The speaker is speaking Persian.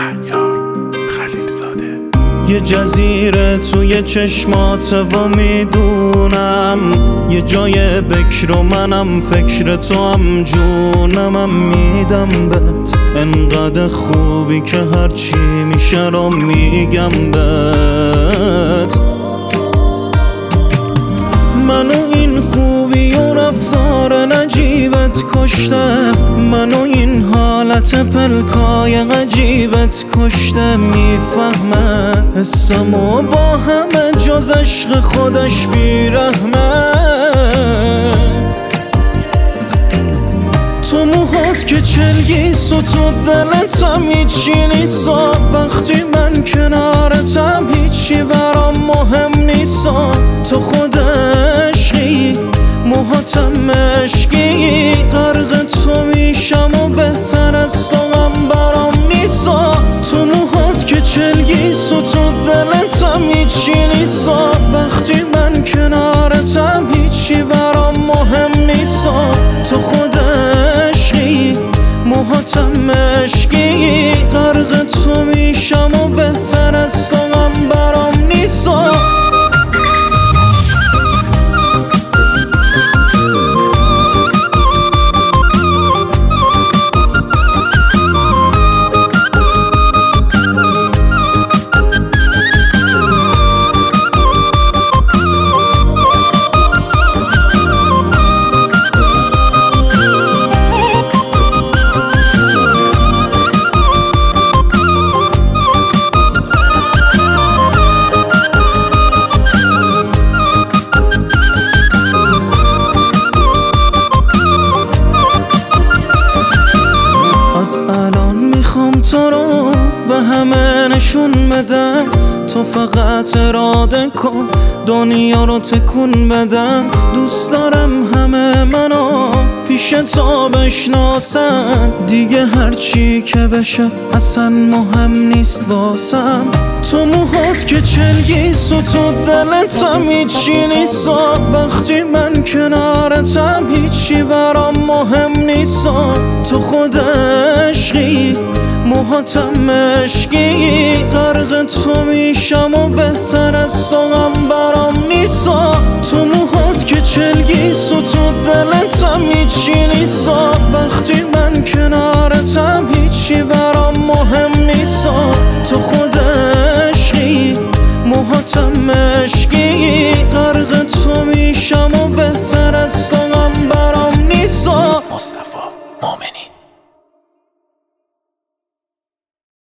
یه جزیره توی چشمات و میدونم یه جای بکر و منم فکر تو هم جونمم میدم بهت انقدر خوبی که هرچی میشه رو میگم بهت منو این خوبی و رفتار نجیبت کشته منو این حالت پلکای عجیبت کشته میفهمه حسمو با همه جز عشق خودش بیرحمه تو موهات که چلگیس و تو دلتم هیچی نیستا وقتی من کنارتم هیچی برام مهم نیستا تو خود عشقی موهاتم عشقی غرق تو میشم و بهتر از تو هم برام نیستا تو موهات که چلگیس و تو دلتم هیچی نیستا وقتی من کنارتم هیچی برام مهم نیستا تو خود عشقی موهاتم عشقی غرق تو میشم و بهتر از تو هم برام نیستا از الان میخوام تو رو به همه نشون بدم تو فقط اراده کن دنیا رو تکون بدم دوست دارم همه منو پیش تو بشناسن دیگه هرچی که بشه اصلا مهم نیست واسم تو موهات که چلگیس و تو دلتم هیچی نیستا وقتی من کنارتم هیچی برام مهم نیستا تو خود عشقی موهاتم عشقی غرق تو میشم و بهتر از تو هم برام نیستا تو موهات که چلگیس و تو دلتم هیچی نیستا وقتی من کنارتم هیچی برام مهم نیستا تو خود عشقی موهاتم عشقی